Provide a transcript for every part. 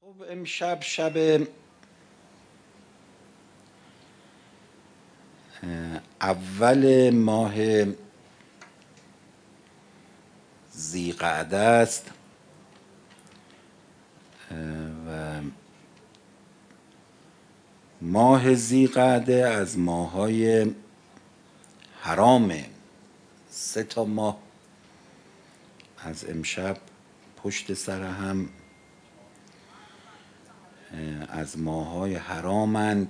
خب امشب شب اول ماه ذیقعده است و ماه ذیقعده از ماههای حرامه. 3 ماه از امشب پشت سر هم از ماههای حرامند.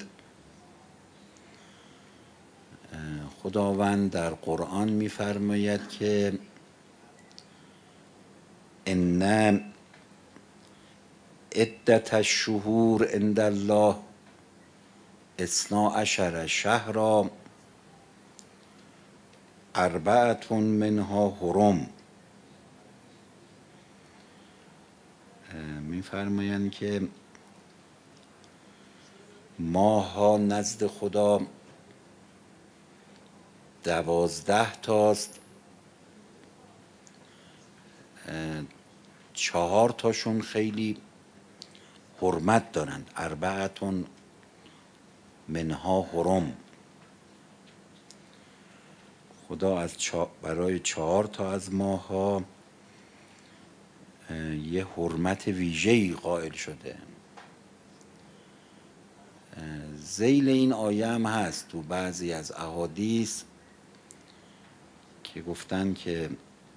خداوند در قرآن می‌فرماید که ان عدة الشهور عند الله 12 شهرا 4 منها حرم. می‌فرمایند که ماه‌ها نزد خدا 12 تاست، 4 تاشون خیلی حرمت دارند. 4 منها حرم. خدا برای 4 تا از ماه‌ها یه حرمت ویژه‌ای قائل شده. ذیل این آیه هم هست تو بعضی از احادیث که گفتن که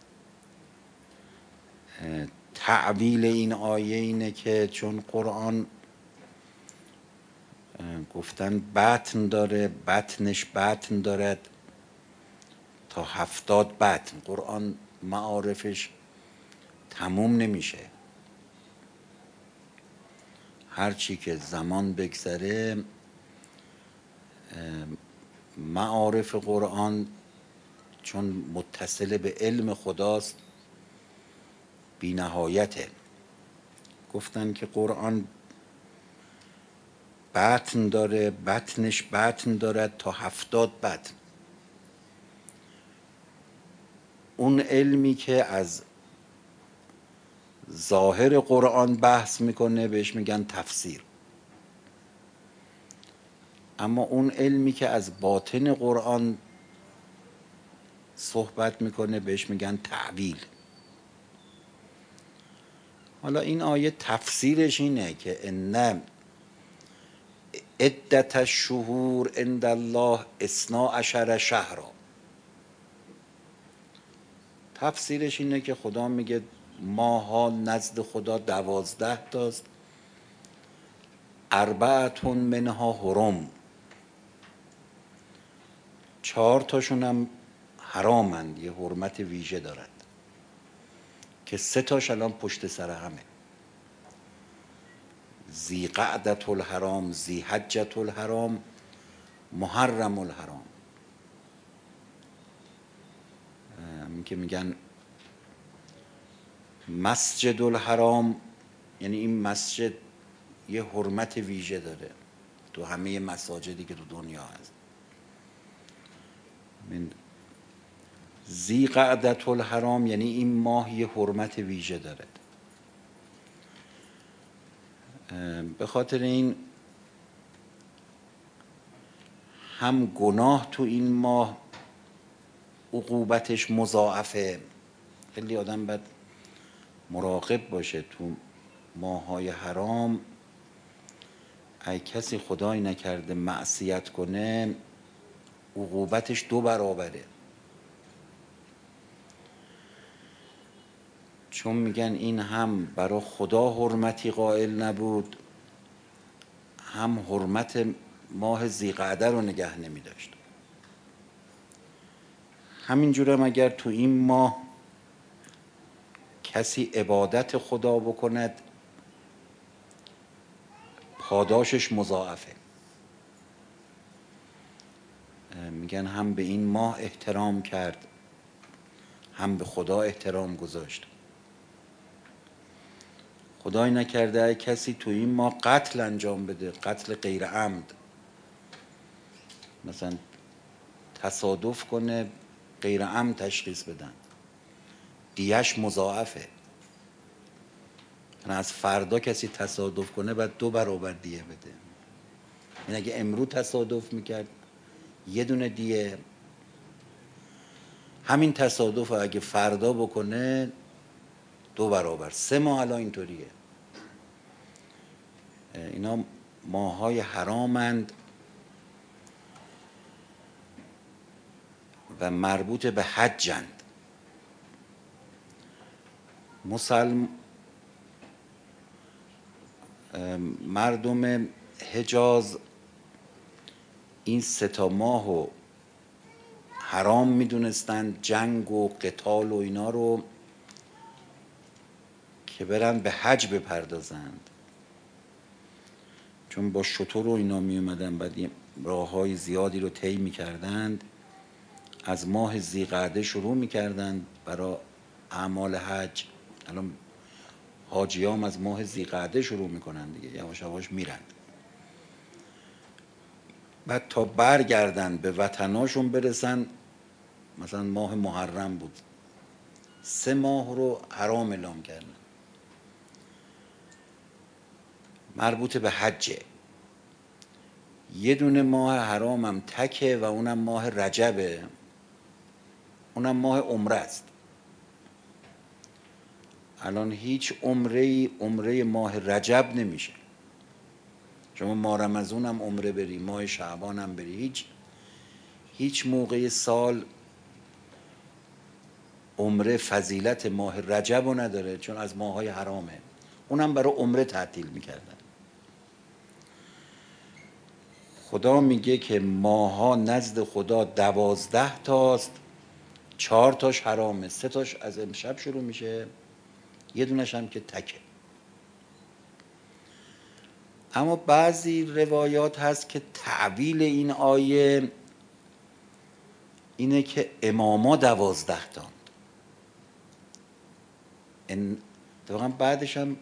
تعبیل این آیه اینه که چون قرآن گفتن بطن داره، بطنش بطن دارد تا 70 بطن. قرآن معارفش تموم نمیشه، هرچی که زمان بگذره معارف قرآن چون متصل به علم خداست بی نهایته. گفتن که قرآن بطن داره، بطنش بطن دارد تا 70 بطن. اون علمی که از ظاهر قرآن بحث میکنه بهش میگن تفسیر، اما اون علمی که از باطن قرآن صحبت میکنه بهش میگن تعبیل. حالا این آیه تفسیرش اینه که ان عدة الشهور عند الله 12 شهرا. تفسیرش اینه که خدا میگه ماها نزد خدا 12 تاست، 4 منها حرم. 4 تاشون هم حرامند، یه حرمت ویژه دارد که 3 تاش الان پشت سر همه: ذیقعدة الحرام، ذیحجة الحرام، محرم الحرام. همین که میگن مسجد الحرام، یعنی این مسجد یه حرمت ویژه داره تو همه مساجدی که تو دنیا هست. من ذیقعدة الحرام یعنی این ماه یه حرمت ویژه داره. به خاطر این هم گناه تو این ماه عقوبتش مضاعفه. خیلی آدم باید مراقب باشه تو ماه‌های حرام. اگه کسی خدای نکرده معصیت کنه عقوبتش 2 برابره، چون میگن این هم برای خدا حرمتی قائل نبود، هم حرمت ماه ذیقعده رو نگه نمی داشت. همینجور هم اگر تو این ماه کسی عبادت خدا بکند پاداشش مضاعفه. میگن هم به این ماه احترام کرد، هم به خدا احترام گذاشت. خدای نکرده اگه کسی تو این ماه قتل انجام بده، قتل غیر عمد، مثلا تصادف کنه غیر عمد تشخیص بدن، دیهش مضاعفه. از فردا کسی تصادف کنه باید 2 برابر دیه بده. این اگه امروز تصادف میکرد 1 دونه دیه، همین تصادف اگه فردا بکنه 2 برابر. 3 ماه الان اینطوریه. اینا ماهای حرامند و مربوط به حجند. مردم حجاز این 3 ماهو حرام میدونستند، جنگ و قتال و اینا رو، که برن به حج بپردازند، چون با شتر و اینا می اومدن، بعد راه های زیادی رو طی میکردند. از ماه ذی‌قعده شروع میکردند برای اعمال حج. الان حاجیام از ماه ذی‌قعده شروع میکنن دیگه، یواش یواش میرن، بعد تا برگردن به وطناشون برسن مثلا ماه محرم بود. 3 ماه رو حرام اعلام کردن، مربوط به حجه. 1 دونه ماه حرامم تکه و اونم ماه رجبه، اونم ماه عمره است. الان هیچ عمره ماه رجب نمیشه. شما ماه رمضان هم عمره بری، ماه شعبان هم بری، هیچ موقع سال عمره فضیلت ماه رجب رو نداره، چون از ماهای حرامه. اونم برای عمره تعطیل میکردن. خدا میگه که ماها نزد خدا 12 تاست، 4 تاش حرامه، 3 تاش از امشب شروع میشه، 1 دونش هم که تکه. اما بعضی روایات هست که تعویل این آیه اینه که اماما 12 تاند. اتفاقا بعدش هم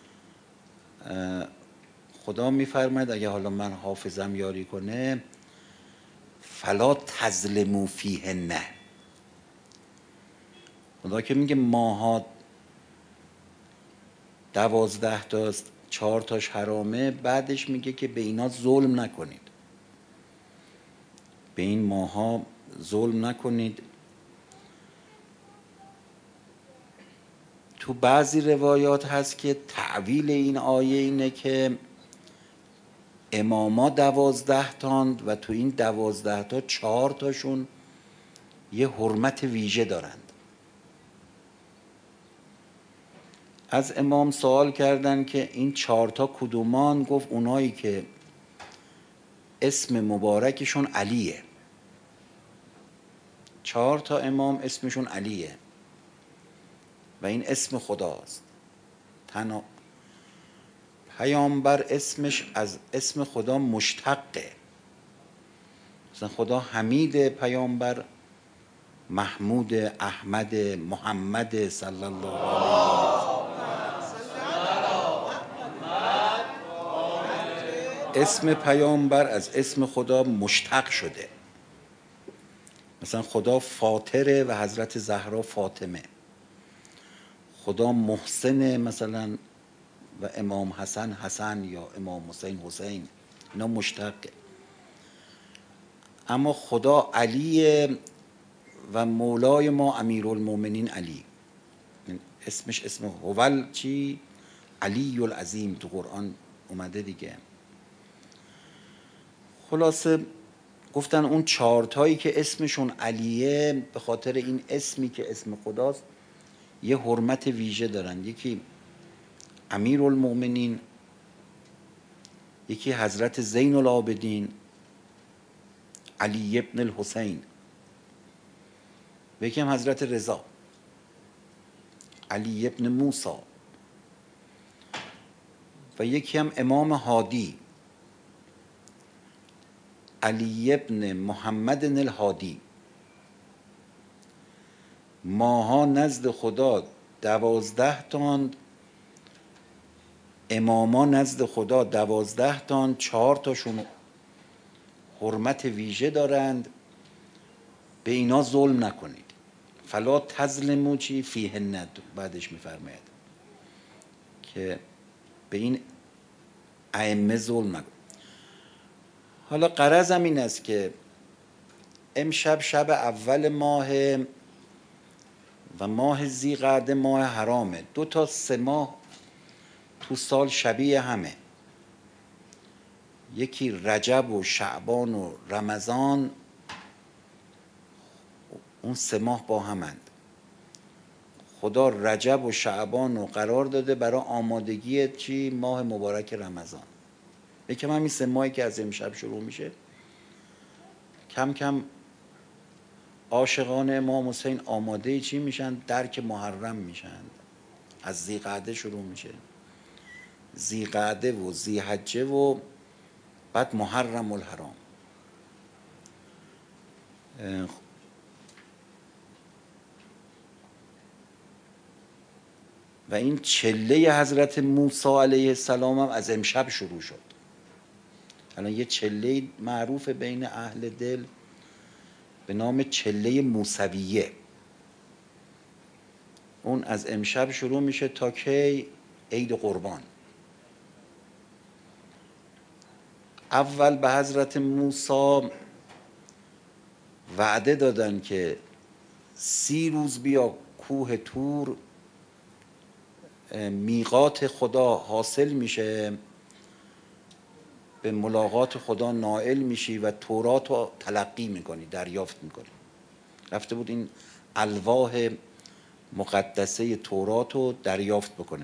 خدا میفرماید، اگه حالا من حافظم یاری کنه، فلا تظلموا فیهن. خدا که میگه ماها 12 تاست، 4 تاش حرامه، بعدش میگه که به اینا ظلم نکنید، به این ماها ظلم نکنید. تو بعضی روایات هست که تعویل این آیه اینه که اماما 12 تاند و تو این 12 تا 4 تاشون یه حرمت ویژه دارند. از امام سوال کردن که این 4 تا کدومان؟ گفت اونایی که اسم مبارکشون علیه. 4 تا امام اسمشون علیه و این اسم خداست. پیامبر اسمش از اسم خدا مشتقه. مثلا خدا حمید، پیامبر محمود، احمد، محمد صلی الله علیه و اسم پیامبر از اسم خدا مشتق شده. مثلا خدا فاطره و حضرت زهرا فاطمه، خدا محسن مثلا و امام حسن حسن یا امام حسین حسین، اینا مشتقه. اما خدا علیه و مولای ما امیرالمومنین علی، اسمش اسم هوال چی؟ علی العظیم، تو قرآن اومده دیگه. خلاصه گفتن اون 4 تایی که اسمشون علیه به خاطر این اسمی که اسم خداست یه حرمت ویژه دارن. یکی امیرالمومنین، یکی حضرت زین العابدین علی ابن الحسین، و یکی هم حضرت رضا علی ابن موسی، و یکی هم امام هادی علی ابن محمد الهادی. ماها نزد خدا 12 تاند، اماما نزد خدا 12 تاند، 4 تاشون حرمت ویژه دارند، به اینا ظلم نکنید. فلا تظلموا چی فیهن، بعدش میفرماید که به این ائمه ظلم نکن. حالا غرضم این است که امشب شب اول ماه و ماه ذیقعده ماه حرامه. 2 تا 3 ماه تو سال شبیه همه، یکی رجب و شعبان و رمضان، اون 3 ماه با همند. خدا رجب و شعبان رو قرار داده برای آمادگی چی؟ ماه مبارک رمضان. یکم همین 3 ماهی که از امشب شروع میشه کم کم عاشقان امام حسین آماده چی میشن؟ درک محرم میشن. از ذیقعده شروع میشه، ذیقعده و ذیحجه و بعد محرم الحرام. و این چله حضرت موسی علیه السلام هم از امشب شروع شد. الان یه چله معروف بین اهل دل به نام چله موسویه، اون از امشب شروع میشه تا کی؟ عید قربان. اول به حضرت موسی وعده دادن که 30 روز بیا کوه طور، میقات خدا حاصل میشه، به ملاقات خدا نائل میشی و تورات رو تلقی میکنی، دریافت میکنی. رفته بود این الواح مقدسه تورات رو دریافت بکنه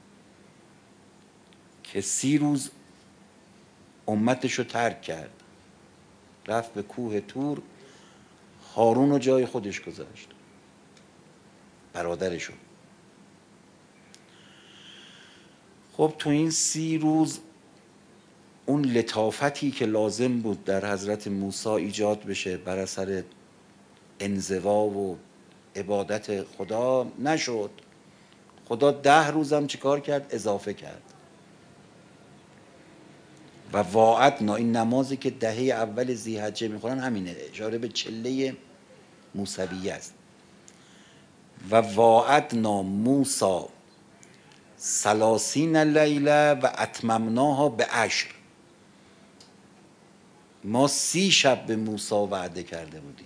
که 30 روز امتش رو ترک کرد، رفت به کوه طور، هارون رو جای خودش گذاشت، برادرشو. خب تو این 30 روز اون لطافتی که لازم بود در حضرت موسی ایجاد بشه بر اثر انزوا و عبادت خدا نشد. خدا 10 روزم چیکار کرد؟ اضافه کرد. و واعدنا، این نمازی که دهه اول ذی‌حجه میخونن همینه، اشاره به چله موسویه است. و واعدنا موسی 30 لیله و اتممناها ب10. ما 30 شب به موسی وعده کرده بودیم،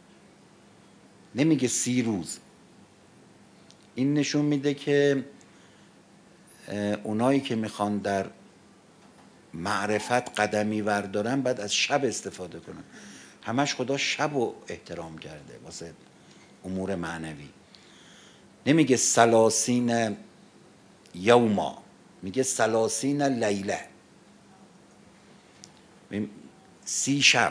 نمیگه 30 روز. این نشون میده که اونایی که میخوان در معرفت قدمی وردارن باید از شب استفاده کنن. همش خدا شب رو احترام کرده واسه امور معنوی. نمیگه 30 یوما، میگه 30 لیله، 30 شب.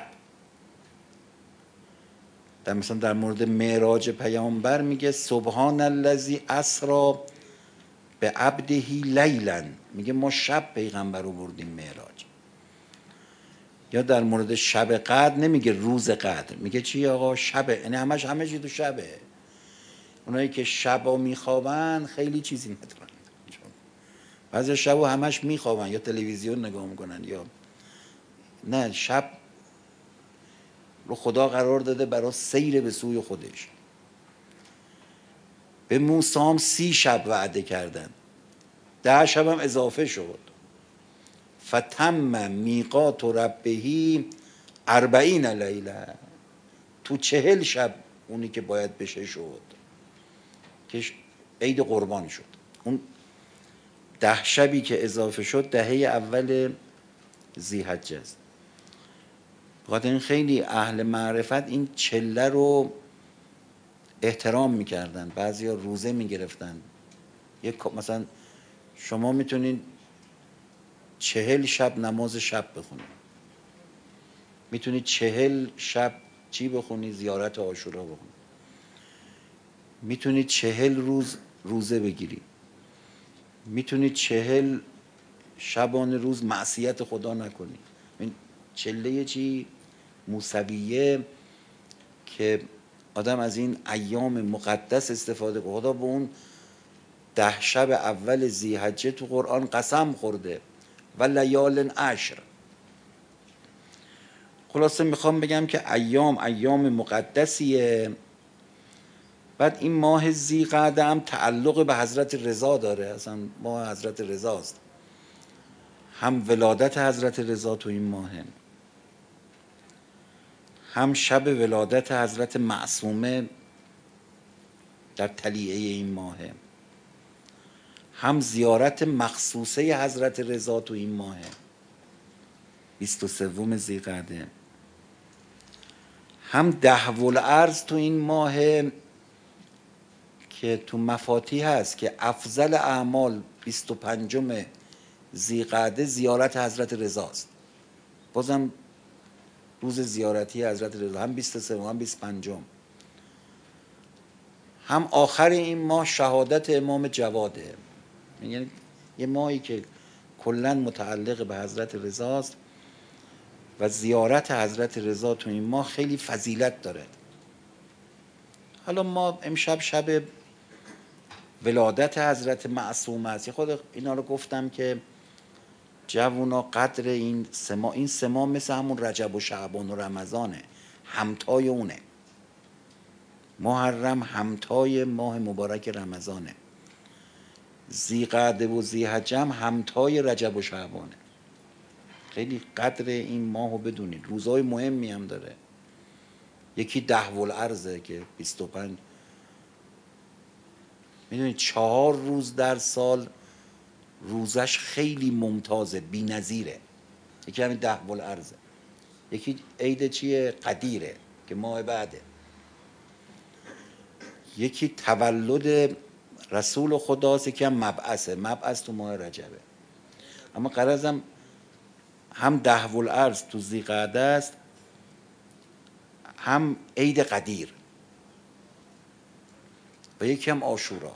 مثلا در مورد معراج پیامبر میگه سبحان الذی اسری بعبده لیلا، میگه ما شب پیغمبر رو بردیم معراج. یا در مورد شب قدر نمیگه روز قدر، میگه چی آقا؟ شبه. یعنی همه چی تو شبه. اونایی که شبا میخوابن خیلی چیزی ندارن، بعضی شبا همش میخوابن یا تلویزیون نگاه میکنن یا نه. شب رو خدا قرار داده برای سیر به سوی خودش. به موسی هم 30 شب وعده کردن، 10 شب هم اضافه شد. فتم میقات ربه 40 لیله، تو 40 شب اونی که باید بشه شد، که عید قربان شد. اون 10 شبی که اضافه شد دهه اول ذی‌حجه است. بخاطر این خیلی اهل معرفت این چله رو احترام میکردن. بعضیا روزه میگرفتن. مثلا شما میتونید 40 شب نماز شب بخونید، میتونید 40 شب چی بخونید؟ زیارت عاشورا بخونید، میتونید 40 روز روزه بگیرید، میتونید 40 شبانه روز معصیت خدا نکنید. این چله چی؟ موسویه، که آدم از این ایام مقدس استفاده کنه. خدا به اون 10 شب اول ذی‌حجه تو قرآن قسم خورده و لیال عشر. خلاصه میخوام بگم که ایام مقدسیه بعد این ماه ذی‌قعده هم تعلق به حضرت رضا داره، اصلا ماه حضرت رضاست، هم ولادت حضرت رضا تو این ماهه، هم شب ولادت حضرت معصومه در طلیعه این ماهه، هم زیارت مخصوصه حضرت رضا تو این ماهه 23 ذی‌قعده، هم دهوالعرض تو این ماهه که تو مفاتیح هست که افضل اعمال 25 ذی‌قعده زیارت حضرت رضاست. بازم روز زیارتی حضرت رضا، هم 23 هم 25. هم آخر این ماه شهادت امام جواده، یعنی یه ماهی که کلا متعلق به حضرت رضاست و زیارت حضرت رضا تو این ماه خیلی فضیلت داره. حالا ما امشب شب ولادت حضرت معصومه است. خود اینا رو گفتم که جوونا قدر این سه ماه مثل همون رجب و شعبان و رمضانه، همتای اونه. محرم همتای ماه مبارک رمضانه، ذی‌قعده و ذی‌حجه همتای رجب و شعبانه. خیلی قدر این ماهو بدونید. روزهای مهمی هم داره. یکی دهوالعرضه که 25، میدونید 4 روز در سال روزش خیلی ممتازه، بی‌نظیره. یکی همین دهوالعرضه. یکی عید چیه؟ قدیره که ماه بعده. یکی تولد رسول خداست، یکی هم مبعثه. مبعث تو ماه رجبه. اما غرضم هم دهوالعرض تو ذی‌قعده است، هم عید قدیر و یکی هم عاشورا.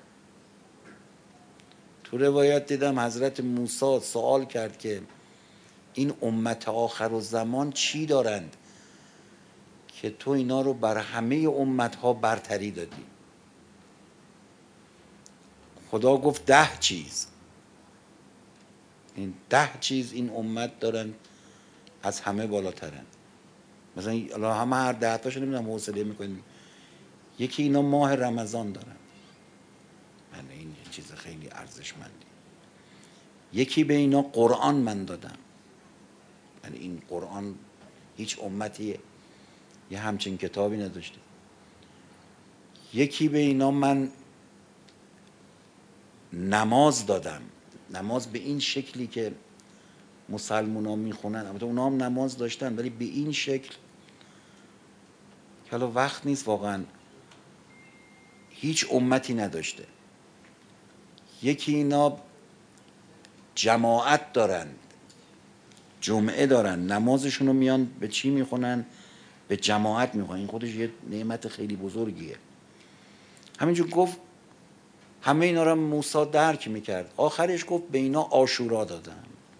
تو روایت دیدم حضرت موسی سوال کرد که این امت آخر و زمان چی دارند که تو اینا رو بر همه امتها برتری دادی؟ خدا گفت 10 چیز. این 10 چیز این امت دارن از همه بالاترن. مثلا همه هر 10 تاشو نمیدونم حوصله میکنیم. یکی اینا ماه رمضان دارن، من این یه چیز خیلی ارزشمندی. یکی به اینا قرآن من دادم، یعنی این قرآن هیچ امتی یه همچین کتابی نداشته. یکی به اینا من نماز دادم، نماز به این شکلی که مسلمان ها میخونن. البته اونا هم نماز داشتن ولی به این شکل که حالا وقت نیست واقعا، هیچ امتی نداشته. یکی اینا جماعت دارن، جمعه دارن، نمازشون رو میان به چی میخونن؟ به جماعت میخونن. این خودش یه نعمت خیلی بزرگیه. همینجور گفت همه اینا رو موسی درک میکرد. آخرش گفت به اینا عاشورا دادم.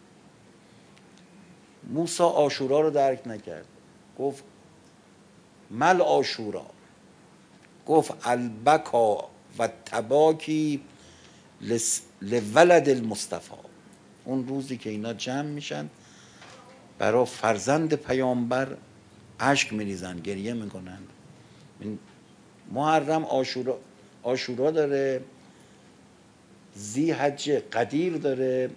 موسی عاشورا رو درک نکرد. گفت مل عاشورا؟ گفت البکا و تباکی لولد المصطفی. اون روزی که اینا جمع میشن برای فرزند پیامبر اشک میریزن، گریه میکنن. محرم عاشورا داره، ذی‌حجه قدیر داره،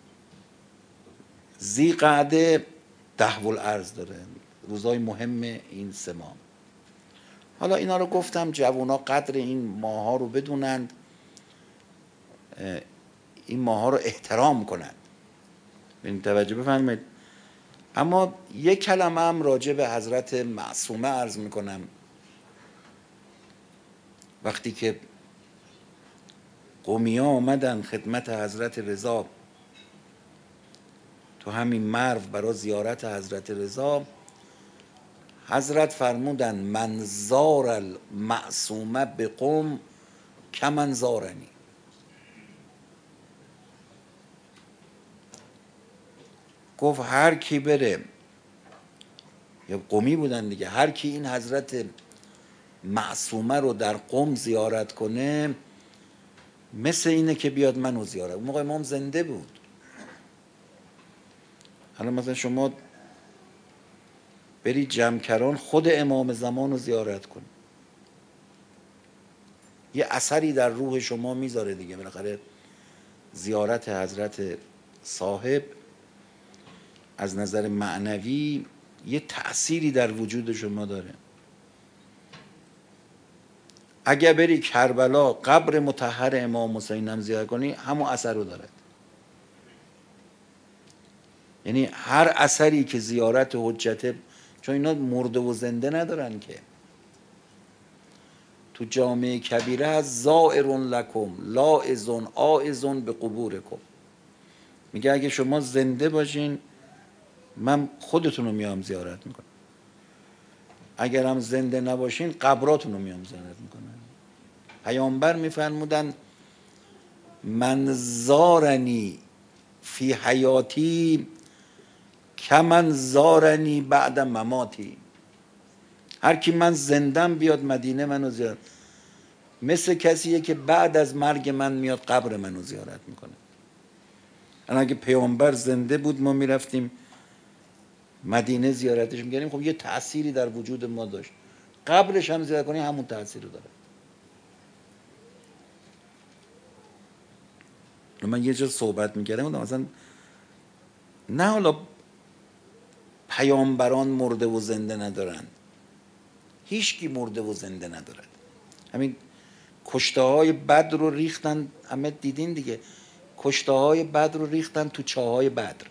ذی‌قعده دهوالعرض داره. روزای مهم این 3 ماه. حالا اینا رو گفتم جوونا قدر این ماه ها رو بدونند، این ماه ها رو احترام کنند. ببین توجه بفرمایید. اما یک کلمه هم راجع به حضرت معصومه عرض میکنم. وقتی که قومیا آمدن خدمت حضرت رضا تو همین مرو برای زیارت حضرت رضا، حضرت فرمودن من زار المعصومه به قوم کمن زارنی. گفت هر کی بره، یا قومی بودن دیگه، هر کی این حضرت معصومه رو در قم زیارت کنه مثل اینه که بیاد منو زیارت. اون موقع امام زنده بود. حالا مثلا شما برید جمکران خود امام زمان رو زیارت کنید، یه اثری در روح شما میذاره دیگه. بالاخره زیارت حضرت صاحب از نظر معنوی یه تأثیری در وجود شما داره. اگه بری کربلا قبر مطهر امام حسین هم زیارت کنی همون اثر رو داره. یعنی هر اثری که زیارت حجت، چون اینا مرده و زنده ندارن که، تو جامعه کبیره از زائر لکم لاعظ عائذ به قبورکم، میگه اگه شما زنده باشین من خودتون رو میام زیارت میکنم، اگر هم زنده نباشین قبراتون رو میام زیارت میکنم. پیامبر میفرمودن من زارنی فی حیاتی کمن زارنی بعد مماتی، هر کی من زندم بیاد مدینه منو زیارت، مثل کسیه که بعد از مرگ من میاد قبر منو زیارت میکنه. الان اگه پیامبر زنده بود ما میرفتیم مدینه زیارتش میکردیم، خب یه تأثیری در وجود ما داشت. قبرش هم زیارت کنی همون تأثیر رو داره. من یه جا صحبت میکردم مثلا نه حالا پیامبران مرده و زنده ندارن، هیچکی مرده و زنده ندارد. همین کشته های بدر رو ریختن، همه دیدین دیگه، کشته های بدر رو ریختن تو چاهای بدر،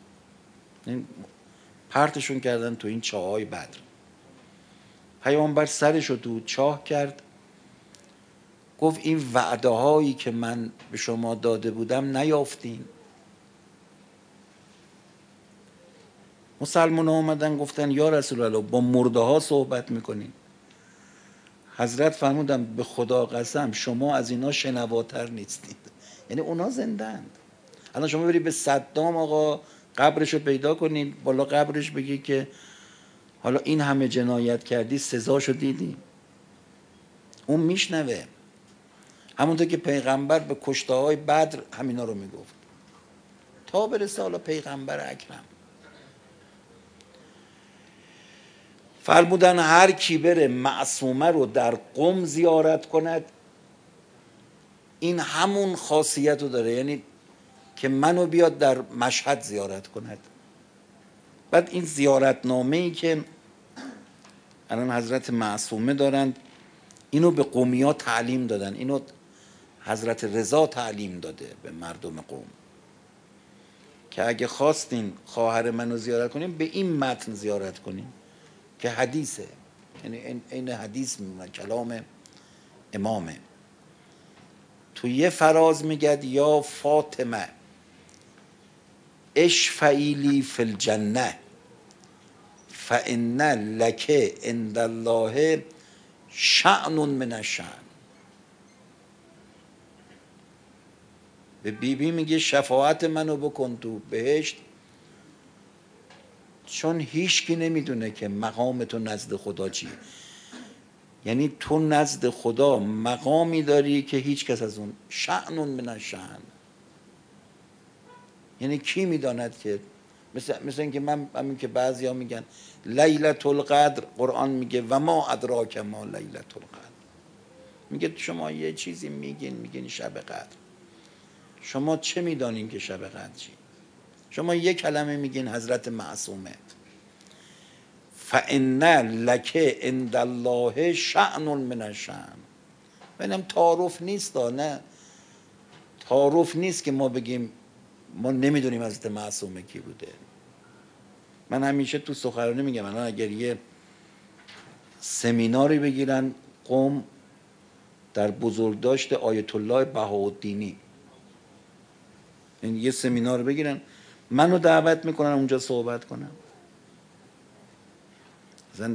پرتشون کردن تو این چاهای بدر. پیامبر سرش رو تو چاه کرد، گفت این وعده هایی که من به شما داده بودم نیافتین. مسلمان ها آمدن گفتن یا رسول الله با مرده ها صحبت میکنین. حضرت فرمودن به خدا قسم شما از اینا شنواتر نیستید، یعنی اونا زندند. الان شما بری به صدام آقا قبرش رو پیدا کنی، بالا قبرش بگی که حالا این همه جنایت کردی سزاشو دیدی، اون میشنوه. همونطور که پیغمبر به کشته های بدر همینا رو میگفت تا برسه حالا پیغمبر اکرم. فرمودن هر کی بره معصومه رو در قم زیارت کند این همون خاصیت رو داره، یعنی که منو بیاد در مشهد زیارت کند. بعد این زیارتنامه‌ای که الان حضرت معصومه دارند اینو به قومی‌ها تعلیم دادن، اینو حضرت رضا تعلیم داده به مردم قوم که اگه خواستین خواهر منو زیارت کنیم به این متن زیارت کنیم که حدیثه، یعنی این حدیث کلام امامه. تو یه فراز میگد یا فاطمه اشفعی لی فی الجنه فان لک عند الله شأن من الشأن. به بیبی میگه شفاعت منو بکن تو بهشت، چون هیچکی نمیدونه که مقام تو نزد خدا چیه. یعنی تو نزد خدا مقامی داری که هیچ کس از اون شأن من الشأن، یعنی کی میداند که مثل اینکه من همین که بعضیا میگن لیلة القدر، قرآن میگه و ما ادراک ما لیلة القدر، میگه شما یه چیزی میگین شب قدر، شما چه میدانین که شب قدر چی؟ شما یه کلمه میگین حضرت معصومه فان لک عند الله شأن من الشأن. ببینم تعارف نیست، نه تعارف نیست که ما بگیم ما نمیدونیم حضرت معصومه کی بوده. من همیشه تو سخنرانی میگم الان اگر یه سمیناری بگیرن قم در بزرگداشت آیت الله بهاءالدینی، این یه سمینار بگیرن منو دعوت میکنن اونجا صحبت کنم، مثلا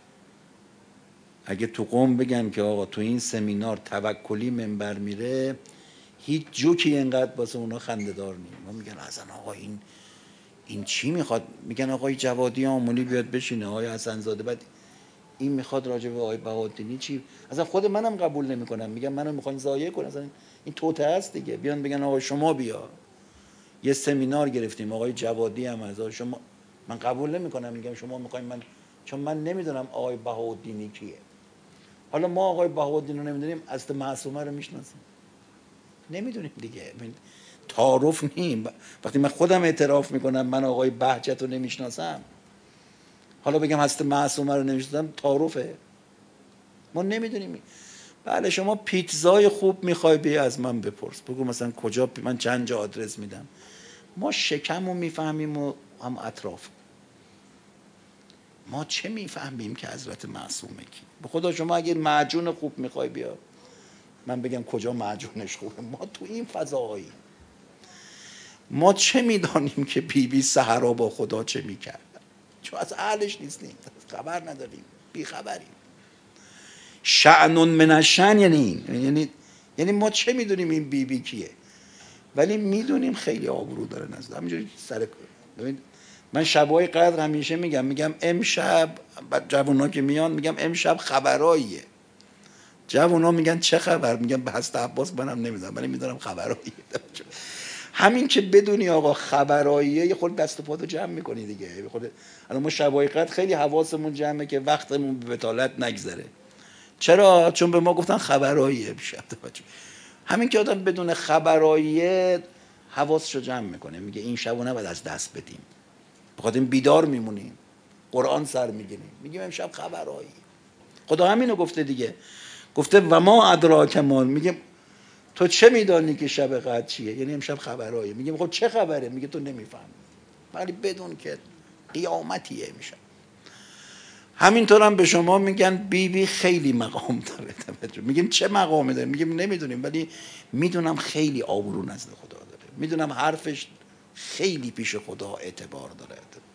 اگه تو قم بگن که آقا تو این سمینار توکلی منبر میره هیچ جوکی اینقدر واسه اونا خنده‌دار نیست. ما میگن اصلا آقا این چی میخواد؟ میگن آقای جوادی آملی بیاد بشینه، آقای حسن‌زاده، بعد این میخواد راجع به آقای بهاءالدینی چی؟ اصلا خود منم قبول نمیکنم، میگم منو میخوان ضایع کنن، اصلا این توته است دیگه. بیان بگن آقا شما بیا یه سمینار گرفتیم آقای جوادی هم از شما، من قبول نمیکنم، میگم شما میخواین من، چون من نمیدونم آقای بهاءالدینی کیه. حالا ما آقای بهاءالدین رو نمیدونیم، حضرت معصومه رو میشناسیم؟ نمیدونیم دیگه. تعارف نیم. وقتی من خودم اعتراف میکنم من آقای بهجت رو نمیشناسم، حالا بگم حضرت معصومه رو نمیشناسم، تعارفه؟ ما نمیدونیم. بله شما پیتزای خوب میخوای بیا از من بپرس، بگو مثلا کجا، من چند جا آدرس میدم. ما شکم رو میفهمیم و هم اطراف. ما چه میفهمیم که حضرت معصومه کی؟ به خدا شما اگه معجون خوب میخوای بیا، من بگم کجا معجونش خوبه. ما تو این فضایی ما چه میدانیم که بی سحرا با خدا چه میکرد؟ چون از اهلش نیستیم، خبر نداریم، بی خبریم. شأن من الشأن یعنی ما چه میدونیم این بی کیه؟ ولی میدونیم خیلی آبرو داره نزد. همینجوری سر من شبای قدر همیشه میگم امشب، بعد جوونا که میان میگم امشب خبراییه. جوونا میگن چه خبر؟ میگم به حضرت عباس منم نمیدونم ولی میدونم خبراییه. همین که بدونی آقا خبراییه یه خورده دست و پاتو جمع میکنی دیگه. الان ما شبای قدر خیلی حواسمون جمعه که وقتمون به بتالت نگذره. چرا؟ چون به ما گفتن خبراییه امشب. همین که آدم بدون خبراییه حواسشو جمع میکنه، میگه این شبو نباید از دست بدیم، بخاطر این بیدار میمونیم، قرآن سر میگیریم، میگیم امشب خبرایی. خدا همینو گفته دیگه، گفته و ما ادراک ما، میگه تو چه میدانی که شب قدر چیه؟ یعنی امشب خبرایی. میگیم خب چه خبره؟ میگه تو نمیفهمی، ولی بدون که قیامتیه امشب. همینطور هم به شما میگن بی خیلی مقام داره. میگیم چه مقامی داره؟ میگیم نمیدونیم ولی میدونم خیلی آبرو نزد خدا داره، میدونم حرفش خیلی پیش خدا اعتبار داره.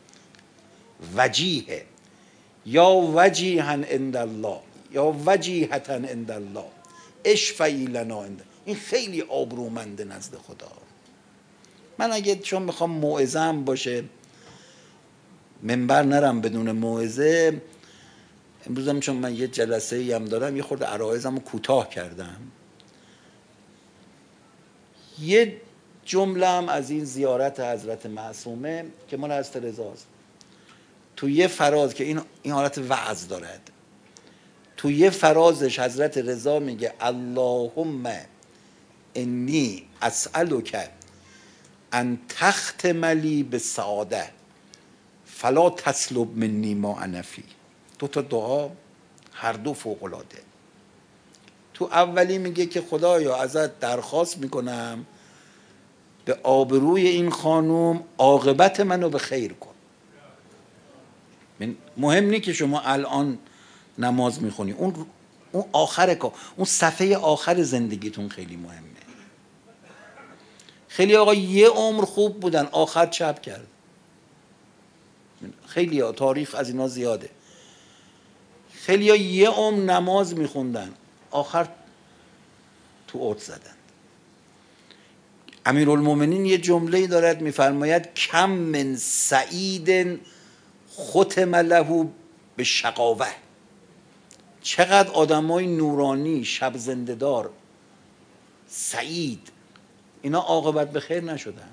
وجیه یا وجیها عند الله یا وجیهتا عند الله اشفعی لنا عند، این خیلی آبرومنده نزد خدا. من اگه چون میخوام موعظه‌ام باشه منبر نرم بدون موعظه، امروزم چون من یه جلسه‌ای هم دارم یه خورده عرایضمو کوتاه کردم. یه جمله هم از این زیارت حضرت معصومه که مال حضرت رضاست، تو یه فراز که این حالت وعظ دارد، تو یه فرازش حضرت رضا میگه اللهم انی اسألک ان تختم لی بالسعاده فلا تسلب منی ما انا فی. دو تا دعا هر دو فوق العاده. تو اولی میگه که خدایا ازت درخواست میکنم به آبروی این خانوم عاقبت منو به خیر کن. مهم نیست که شما الان نماز میخونی، اون آخر کار، اون صفحه آخر زندگیتون خیلی مهمه. خیلی آقا یه عمر خوب بودن آخر چپ کرد. خیلی تاریخ از اینا زیاده. خیلی یه عمر نماز میخوندن آخر تو اوت زدن. امیرالمومنین یه جمله‌ای دارد میفرماید کم من سعید ختم له به شقاوه. چقدر آدمای نورانی، شب زنده‌دار، سعید، اینا عاقبت به خیر نشدن.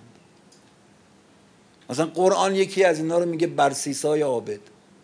مثلا قرآن یکی از اینا رو میگه برسیسای عابد.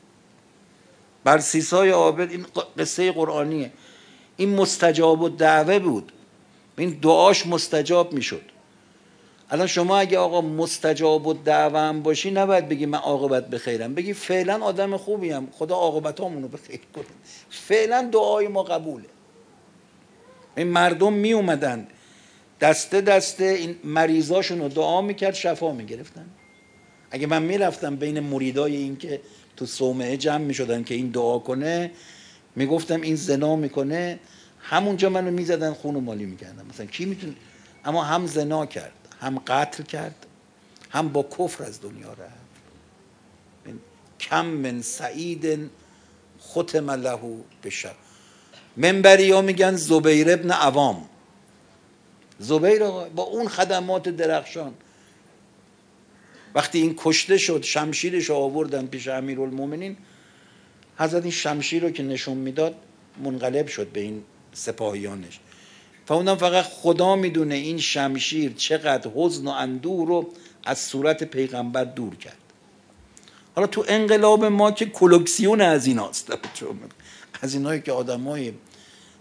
برسیسای عابد این قصه قرآنیه. این مستجاب الدعوه بود، این دعاش مستجاب میشد. الان شما اگه آقا مستجاب الدعوه هم باشی نباید بگی من عاقبت به خیرم، بگی فعلا آدم خوبیم خدا عاقبتامونو به خیر کنه، فعلا دعای ما قبوله. این مردم می اومدن دسته دسته این مریضاشون رو دعا میکرد، شفا میگرفتن. اگه من میرفتم بین مریدای این که تو صومعه جمع میشدن که این دعا کنه، میگفتم این زنا میکنه، همونجا منو میزدن خون و مالی میکردن. مثلا کی میتونه؟ اما هم زنا کرد، هم قتل کرد، هم با کفر از دنیا رفت. کم من سعید ختم له بشر. منبری ها میگن زبیر ابن عوام. زبیر با اون خدمات درخشان وقتی این کشته شد شمشیرش آوردن پیش امیرالمومنین، حضرت این شمشیر رو که نشون میداد منقلب شد به این سپاهیانش. فوندم فقط خدا میدونه این شمشیر چقدر حزن و اندوه رو از صورت پیغمبر دور کرد. حالا تو انقلاب ما که کلکسیون از ایناست، از اینایی که آدمای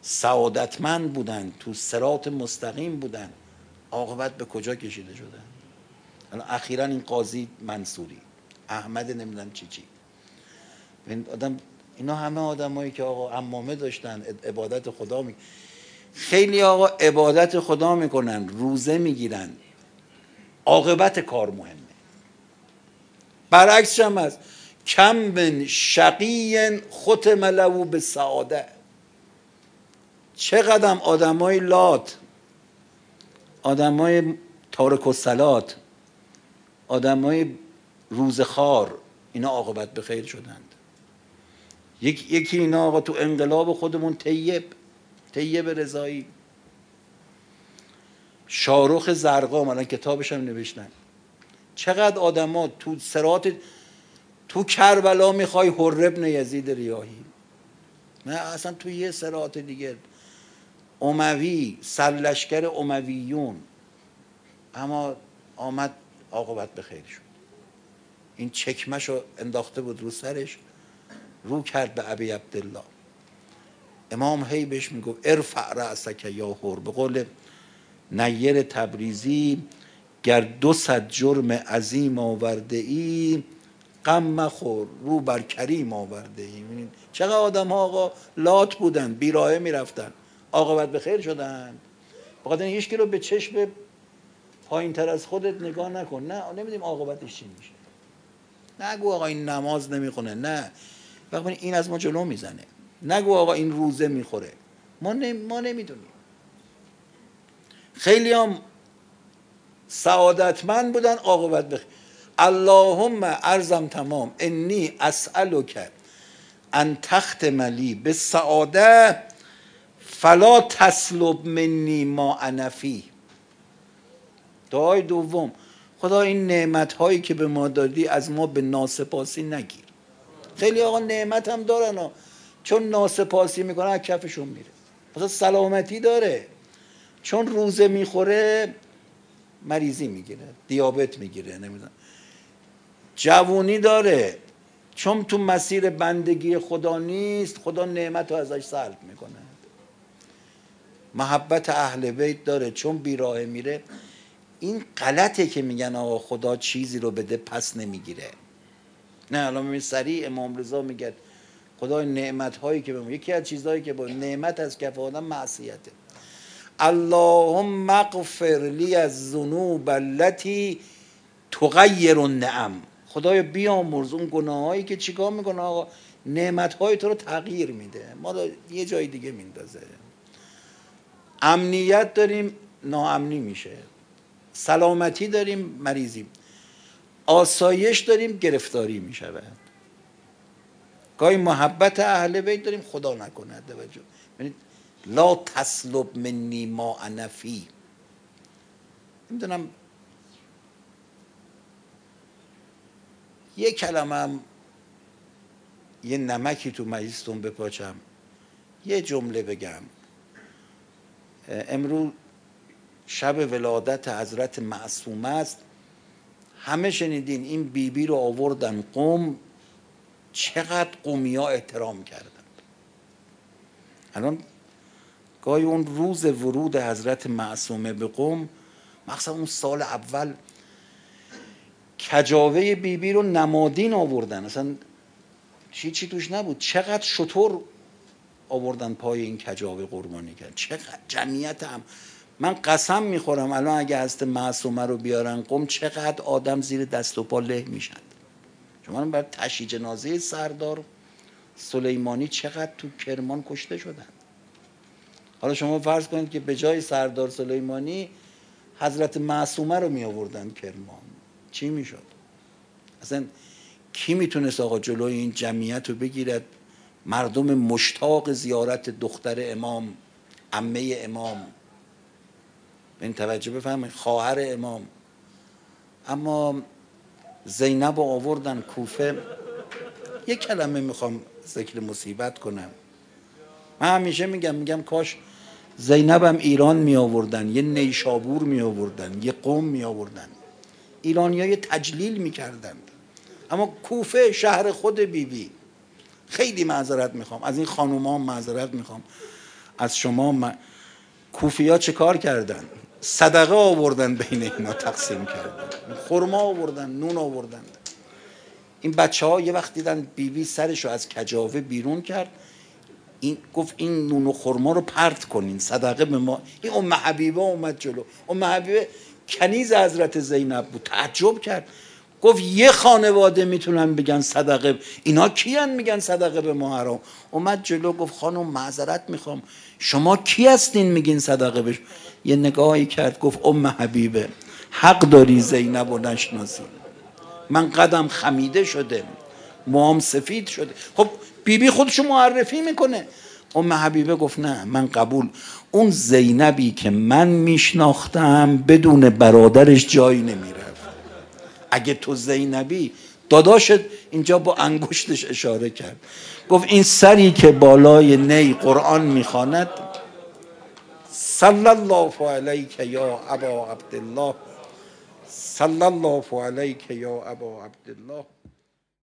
سعادتمند بودن، تو صراط مستقیم بودن، عاقبت به کجا کشیده شدن؟ الان اخیراً این قاضی منصوری، احمد نمیدونم چی این آدم، اینا همه آدمایی که آقا عمامه داشتن، عبادت خدا خیلی آقا عبادت خدا میکنن، روزه میگیرن، عاقبت کار مهمه. برعکسش هم هست، کم من شقی ختم له بالسعاده. چقدر آدمای لات، آدمای تارک الصلات، آدمای روزخوار، اینا عاقبت به خیر شدند. یکی اینا آقا تو انقلاب خودمون طیب رضایی، شاروخ زرقا، الان کتابش هم نوشتن، چقدر آدما تو صراط، تو کربلا میخوای حر ابن یزید ریاحی، نه اصلا تو یه صراط دیگه اموی، سرلشکر امویون، اما آمد عاقبت به خیر شد. این چکمشو انداخته بود رو سرش، رو کرد به ابی عبدالله. امام هی بهش میگفت ارفع رأسک یا حر، به قول نیر تبریزی، گر 200 جرم عظیم آورده ای غم مخور، رو بر کریم آورده ای. چقدر آدم ها آقا لات بودن، بیراهه میرفتن، عاقبت به خیر شدن. بخاطر هیچ کی رو به چشم پایین تر از خودت نگاه نکن، نه نمیدیم عاقبتش چی میشه. نگو آقا این نماز نمیخونه، نه وقتی این از ما جلو میزنه. نگو آقا این روزه میخوره، ما نمیدونیم. خیلی هم سعادتمند بودن، عاقبت بخیر. اللهم عرضم تمام، انی اسألک ان تختم لی بالسعاده فلا تسلب منی ما انا فیه. دعای دوم، خدا این نعمت هایی که به ما دادی از ما به ناسپاسی نگیر. خیلی آقا نعمت هم دارن، چون ناسپاسی میکنه از کفشون میره. مثلا سلامتی داره، چون روزه میخوره مریضی میگیره، دیابت میگیره، نمیدونم. جوونی داره، چون تو مسیر بندگی خدا نیست، خدا نعمت رو ازش سلب میکنه. محبت اهل بیت داره، چون بیراه میره. این غلطه که میگن آقا خدا چیزی رو بده پس نمیگیره. نه الان ببین سریع امام رضا میگه خدا نعمت هایی که بهمون، یکی از چیزهایی که با نعمت از کف آدم معصیته. اللهم اغفر لی الذنوب التي تغیر النعم. خدایا بیامرز اون گناهایی که چیکار میکنه آقا نعمتهای تو رو تغییر میده، ما رو یه جای دیگه میندازه. امنیت داریم ناامنی میشه، سلامتی داریم مریضیم، آسایش داریم گرفتاری میشود. گاهی محبت اهل بیت داریم خدا نکنه توجه، یعنی لا تسلب منی ما انا فیه. نمیدونم یه کلمه هم یه نمکی تو مجلستون بپاچم، یه جمله بگم. امروز شب ولادت حضرت معصومه است، همه شنیدین این بیبی رو آوردن قم، چقدر قمیا احترام کردن. الان گاهی اون روز ورود حضرت معصومه به قم، مخصوصا اون سال اول، کجاوه بیبی رو نمادین آوردن، اصلا چی توش نبود، چقدر شطور آوردن پای این کجاوه قربانی کردن، چقدر جمعیت هم. من قسم میخورم الان اگه حضرت معصومه رو بیارن قم، چقدر آدم زیر دست و پا له میشن. شما بر تشییع جنازه سردار سلیمانی چقدر تو کرمان کشته شدن. حالا شما فرض کنید که به جای سردار سلیمانی حضرت معصومه رو می آوردن کرمان، چی میشد؟ اصلا کی میتونست آقا جلوی این جمعیت رو بگیرد؟ مردم مشتاق زیارت دختر امام، عمه امام، این توجه بفرمایید، خواهر امام. اما زینب رو آوردن کوفه. یک کلمه میخوام ذکر مصیبت کنم. من همیشه میگم کاش زینبم ایران می آوردن، یه نیشابور می آوردن، یه قم می آوردن، ایرانی‌ها یه تجلیل می کردن. اما کوفه شهر خود بیبی. خیلی معذرت میخوام از این خانوما، معذرت میخوام، از شما کوفیا چه کار کردن؟ صدقه آوردن بین اینا تقسیم کردن، خرما آوردن، نون آوردن. این بچه ها یه وقت دیدن بیبی سرشو از کجاوه بیرون کرد، این گفت این نون و خرما رو پرت کنین، صدقه به ما. این ام حبیبه اومد جلو. ام حبیبه کنیز حضرت زینب بود، تعجب کرد، گفت یه خانواده میتونن بگن صدقه، اینا کیان میگن صدقه به ما حرام؟ اومد جلو گفت خانم معذرت میخوام، شما کی هستین میگین صدقه بش؟ یه نگاهی کرد گفت ام حبیبه حق داری زینب و نشناسی، من قدم خمیده شده، موام سفید شده. خب بیبی خودشو معرفی میکنه. ام حبیبه گفت نه من قبول، اون زینبی که من میشناختم بدون برادرش جایی نمیرفت. اگه تو زینبی، داداشت اینجا با انگشتش اشاره کرد، گفت این سری که بالای نی قرآن میخواند، صلی الله علیک یا ابا عبدالله، صلی الله علیک یا ابا عبدالله.